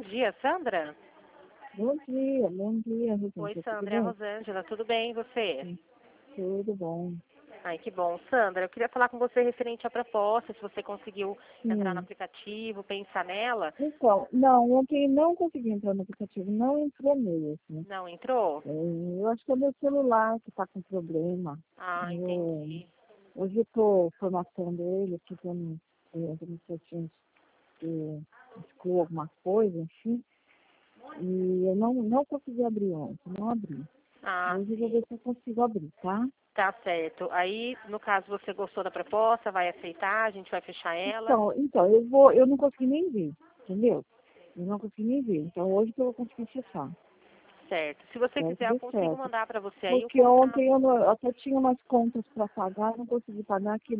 dia, Sandra? Bom dia, Rosângela. Oi, Tudo Sandra, é a bem? Rosângela, tudo bem e você? Sim, tudo bom. Ai, que bom. Sandra, eu queria falar com você referente à proposta, se você conseguiu entrar no Sim. aplicativo, pensar nela. Então, não, ontem não consegui entrar no aplicativo, não entrou mesmo. Não entrou? Eu acho que é meu celular que está com problema. Ah, Eu, entendi. hoje eu estou formatando ele, ficando algumas certinhas que ficou alguma coisa, enfim. E eu não consegui abrir ontem, não abri. Ah, Hoje eu vou sim. ver se eu consigo abrir, tá? Tá certo. Aí, no caso, você gostou da proposta, vai aceitar, a gente vai fechar ela. Então, eu não consegui nem ver, entendeu? Eu não consegui nem ver. Então hoje que eu vou conseguir fechar. Certo. Se você Espero que quiser, eu dê consigo certo. mandar para você aí o Porque ontem contrato. eu até tinha umas contas para pagar, não consegui pagar, que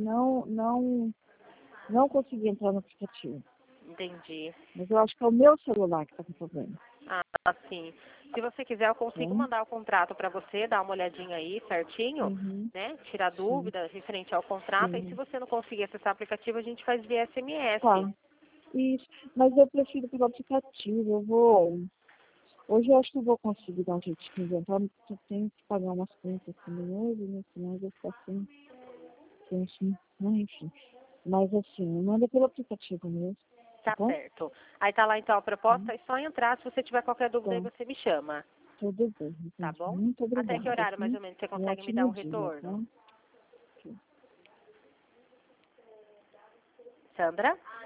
não consegui entrar no aplicativo. Entendi. Mas eu acho que é o meu celular que está com problema. Ah, sim. Se você quiser, eu consigo Tá? mandar o contrato para você, dar uma olhadinha aí certinho, Uhum. né? Tirar Sim, dúvida referente ao contrato. E se sim. você não conseguir acessar o aplicativo, a gente faz via SMS. Tá. Isso. Mas eu prefiro pelo aplicativo. Eu vou. Hoje eu acho que eu vou conseguir dar um jeitinho de entrar, porque eu tenho que pagar umas contas também hoje, né? Senão eu vou ficar sem assim, né? Enfim. Mas assim, manda pelo aplicativo mesmo, tá Tá bom? certo. Aí tá lá então a Tá, proposta, é só entrar. Se você tiver qualquer dúvida aí, tá. você me chama. Tudo bem, Tá gente. bom? Muito Até que obrigada, horário, mais sim? ou menos, você Um consegue me dar ótimo um dia, retorno? tá? Sandra?